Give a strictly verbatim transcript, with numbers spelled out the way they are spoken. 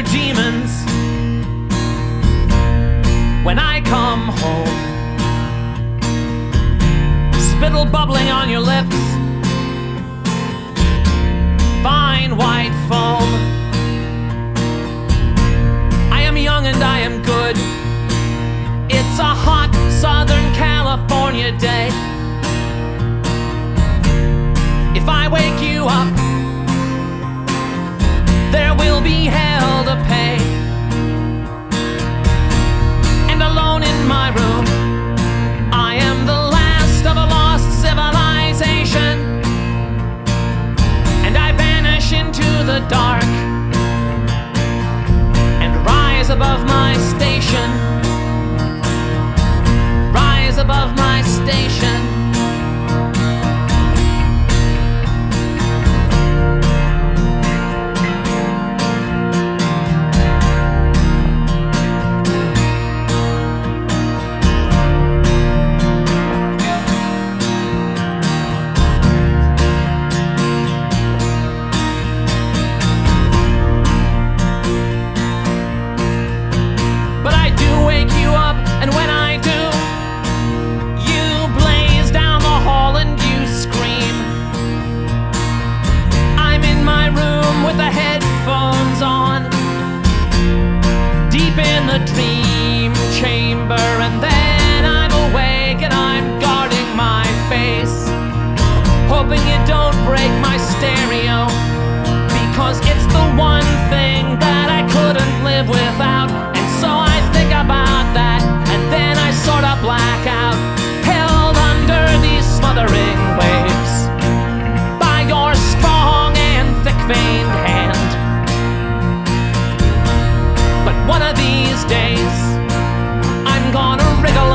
your demons when I come home. Spittle bubbling on your lips, fine white foam. I am young and I am good. It's a hot Southern California day. If I wake you up, there will be hell to pay. And alone in my room, I am the last of a lost civilization. And I vanish into the dark and rise above my station. Rise above my station. The dream chamber, and then I'm awake and I'm guarding my face, hoping you don't break my stereo, because it's the one thing that I couldn't live without. And so I think about that, and then I sort of black out, held under these smothering waves by your strong and thick-veined hand. But one of these days, I'm gonna wriggle